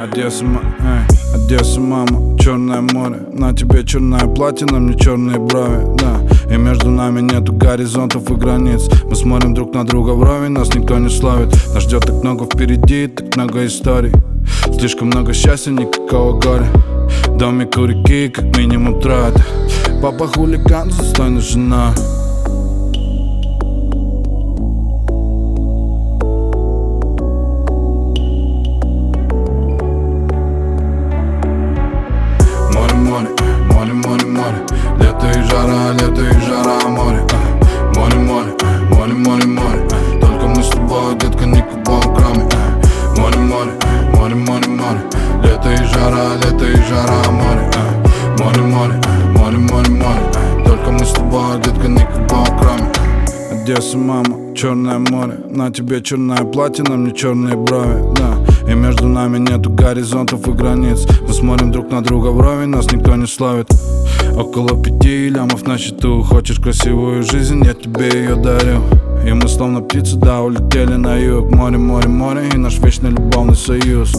Одесса, мама, Черное море. На тебе черное платье, на мне черные брови, да. И между нами нету горизонтов и границ. Мы смотрим друг на друга вровень, нас никто не словит. Нас ждет так много впереди, так много историй. Слишком много счастья, никакого горя. Домик у реки, как минимум трое. Папа хулиган, достойная жена. Море, море, море, лето и жара, море. Море, море, море, море, море. Только мы с тобой, детка, никого кроме. Море, море, море, море, море. Лето и жара, море. Море, море, море, море, море. Только мы с тобой, детка, никого кроме. Одесса, мама, Черное море. На тебе черное платье, на мне черные брови, да. И между нами нету горизонтов и границ. Мы смотрим друг на друга вровень, нас никто не словит. Около 5 лямов на счету. Хочешь красивую жизнь, я тебе ее дарю. И мы словно птицы, да, улетели на юг. Море, море, море и наш вечный любовный союз.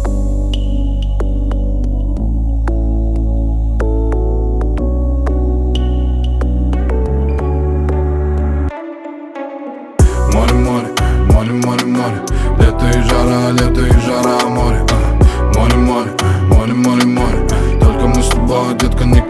Море, море, море, море, море. Лето и жара, море. Море, море, море, море, море. Только мы с тобой, детка, не